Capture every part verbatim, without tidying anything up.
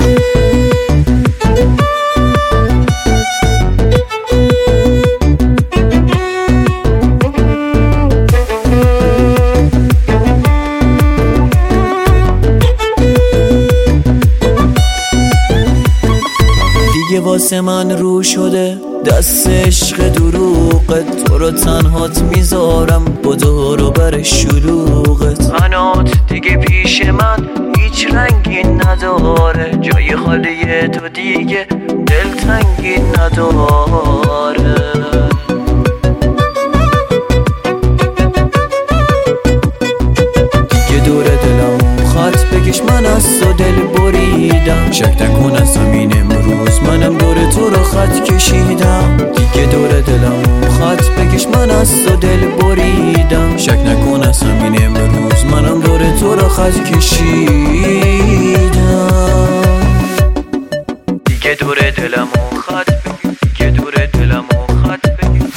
واسه من رو شده دست عشق دروغت، تو رو تنهات میذارم با دور بر شلوغت. منات دیگه پیش من هیچ رنگی نداره، جای خالی تو دیگه دلتنگی نداره. دیگه دور دلم خط بکش، من از تو دل بریدم. شک نکن از همین امروز منم دور تو رو خط کشیدم. دیگه دور دلم خط بکش، من از تو دل بریدم. شک نکن از همین امروز منم دور تو رو خط کشیدم. دیگه دور دلم خط بکش، دیگه دور دلم خط بکش.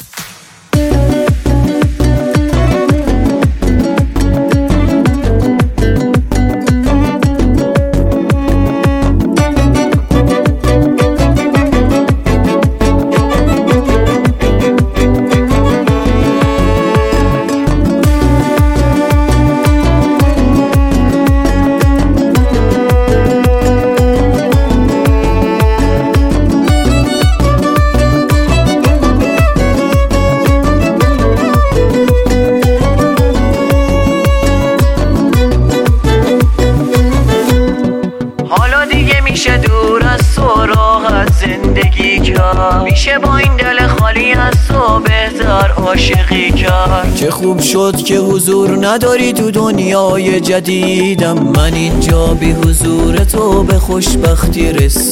میشه دور از تو راحت زندگی کرد، میشه با این دل خالی از تو بهتر عاشقی کرد. چه خوب شد که حضور نداری تو دنیای جدیدم، من اینجا بی حضور تو به خوشبختی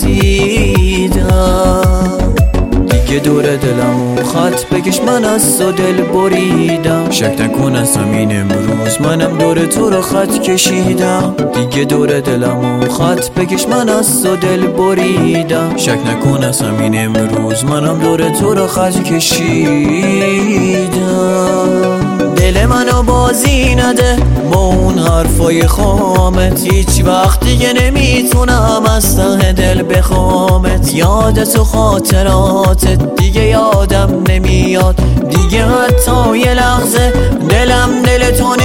رسیدم. دیگه دور دلم خط بکش، من از تو دل بریدم. شک نکن از همین امروز منم دور تو رو خط کشیدم. دیگه دور دلم خط بکش، من از تو دل بریدم. شک نکن از همین امروز منم دور تو رو خط کشیدم. دل منو بازی نده با اون حرفای خامت، هیچ وقت دیگه نمیتونم از ته دل بخوامت. یادت و خاطراتت دیگه یادم نمیاد، دیگه حتی یه لحظه دلم دل تو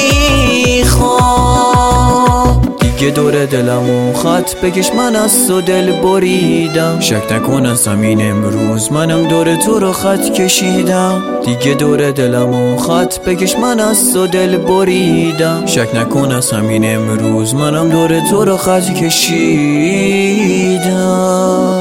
نمیخواد. دیگه دور دلم خط بکش، من از تو دل بریدم. شک نکن از همین امروز منم دور تو رو خط کشیدم. دیگه دور دلم خط بکش، من از تو دل بریدم. شک نکن از همین امروز منم دور تو رو خط کشیدم.